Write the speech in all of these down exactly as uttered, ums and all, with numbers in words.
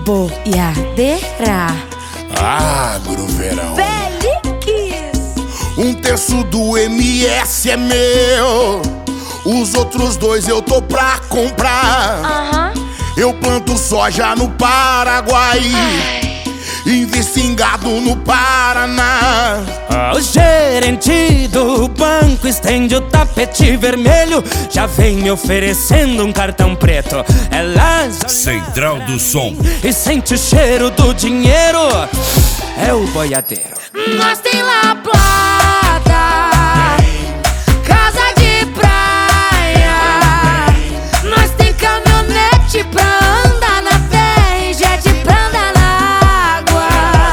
boiadeira. Agroverão. Feliz. Um terço do M S é meu, os outros dois eu tô pra comprar. Aham. Eu planto soja no Paraguai, invisto em gado no Paraná. O gerente do banco estende o tapete vermelho, já vem me oferecendo um cartão preto. Ela Central do Som. e sente o cheiro do dinheiro. É o boiadeiro. Nós tem lá plata, casa de praia. Nós tem caminhonete pra andar na terra e jet pra andar na água.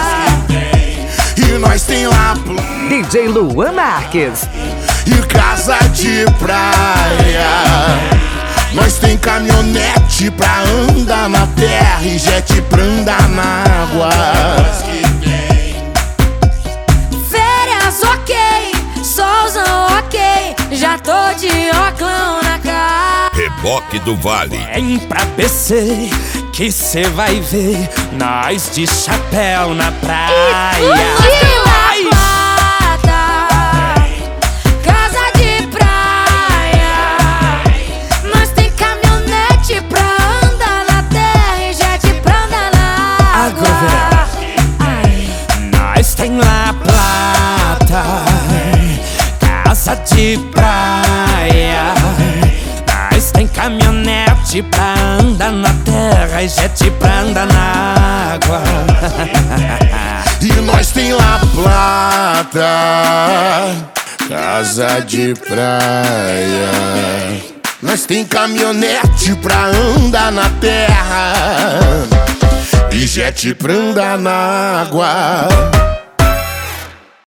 E nós tem lá pl- D J Luan Marques. e casa de praia. Nós tem caminhonete pra andar na terra e jet pra andar na água. Férias ok, solzão ok, já tô de óculos na cara. Reboque do Vale. Vem pra B C que cê vai ver nós de chapéu na praia. Nós tem lá plata, casa de praia. Nós tem caminhonete pra andar na terra e jet pra andar na água. Ai. Nós tem lá plata, casa de praia. Nós tem caminhonete pra andar na terra e jet pra andar na água. E nós tem lá plata, casa de praia. Nós tem caminhonete pra andar na terra e jet pra andar na água.